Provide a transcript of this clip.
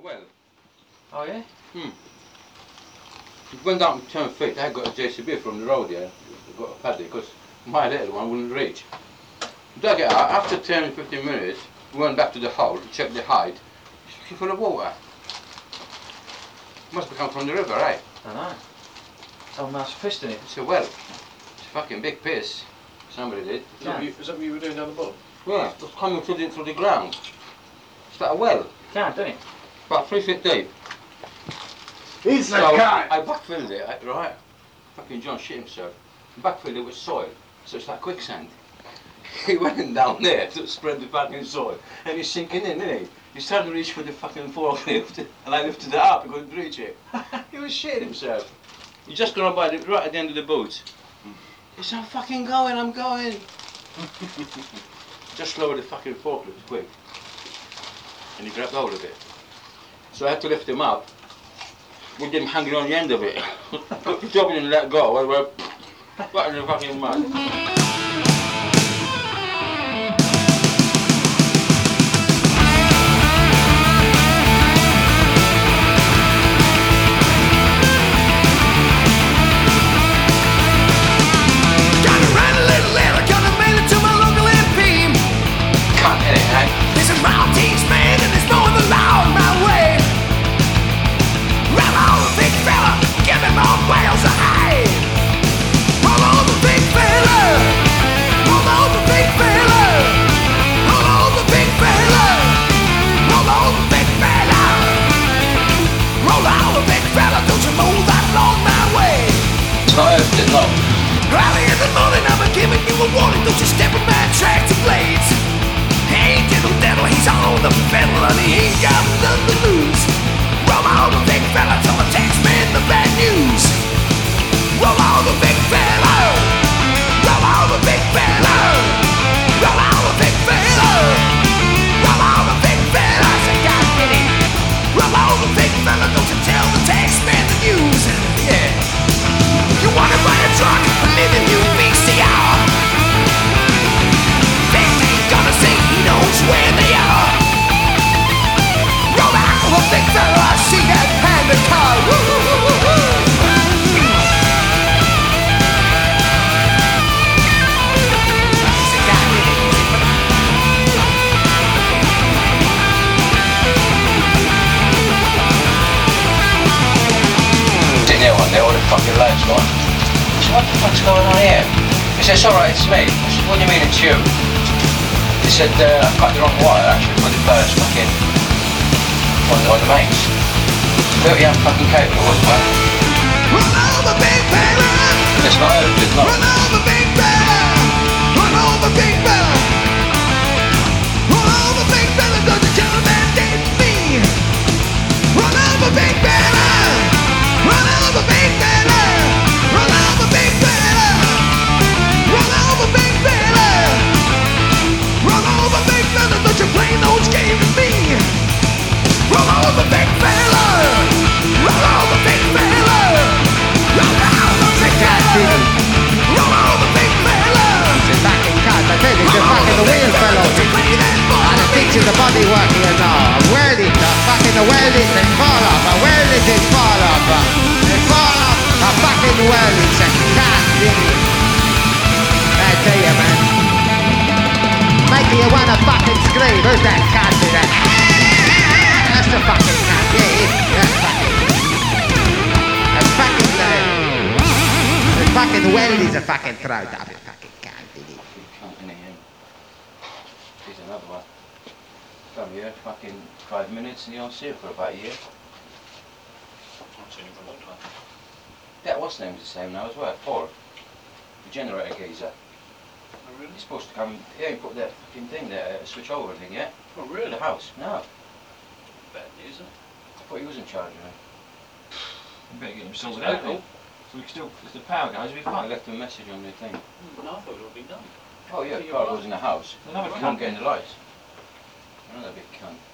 well. Oh yeah? It went down 10 feet. I got a JCB from the road here. I got a paddy because my little one wouldn't reach. Dug it out. After 10-15 minutes, we went back to the hole, checked the height. It's full of water. Must have come from the river, right? I know. Someone must have fished in it. It's a well. It's a fucking big piss. Somebody did. Is that what you were doing down the bottom? Yeah, it was coming through the ground. It's like a well. Can't, doesn't it? About 3 feet deep. It's So I backfilled it, right? Fucking John shit himself. Backfilled it with soil, so it's like quicksand. He went in down there to spread the fucking soil, and he's sinking in, isn't he? He's trying to reach for the fucking forklift, and I lifted it up, he couldn't reach it. He was shitting himself. He just got by right at the end of the boot. He said, I'm fucking going, I'm going. Just lower the fucking forklift quick. And he grabbed hold of it. So I had to lift him up with him hanging on the end of it. Put the job in and let go. I went right in the fucking mud. Early in the morning, I'm giving you a warning. Don't you step on my tractor blades. Hey, diddle diddle, he's on the fiddle and he ain't got nothing to lose. Roll on the big fella, tell the taxman the bad news. Roll on the big fella. Roll on the big fella. Roll on the big fella. Roll on the big fella. Say, God did it. Roll on the big fella, don't you tell the taxman the news. Yeah. You wanna buy a truck, live in new VCR. They ain't gonna say he knows where they are. Roll out the big fella, I see that panda car. Sitting there one day, all the fucking lights gone. What the fuck's going on here? He said, it's alright, it's me. I said, what do you mean it's you? He said, I cut the wrong wire actually for the first fucking on the mains. 30 amp fucking cable was one. Run over big fella. It's not urgent, it's not. Run over big fella. Run over big fella. Run over big fella, don't you tell him that ain't me. Run over big fella. Run over big fella. Run over big fella. Run over big fella. Run over big fella, don't you play those games with me. Run over big fella. Run over big fella. Run over big fella. Run over big fella. It's a fucking cut, I tell you, it's a fucking the wheel fell off. And it teaches the body work here now. I weld it, the weld it and fall off. I weld it and fall off. It fall off. I fucking weld it, a cat, really. I tell you, man. Making you wanna fucking scream. Who's that cat in there? That's the fucking cat, yeah. That's fucking. That's fucking the fucking weld is a fucking throat up it fucking cat, did it? Can't in him. Here's another one. Come here, fucking 5 minutes and you don't see it for about a year. I've seen him for a long time. That what's name's the same now as well, Paul. The generator geezer. Oh, really? He's supposed to come, he ain't put that fucking thing there, switch over thing yet. Oh, To really? the house. No. Bad news, isn't it? I thought he was in charge of it. You better get him Sorted sorted out, out, then. So we can still, if the power goes, we'll be I fine. left him a message on the thing. No, I thought it would be done. Oh yeah, So the you're car right. was in the house. Another You cunt. can't get in the lights. Another big cunt.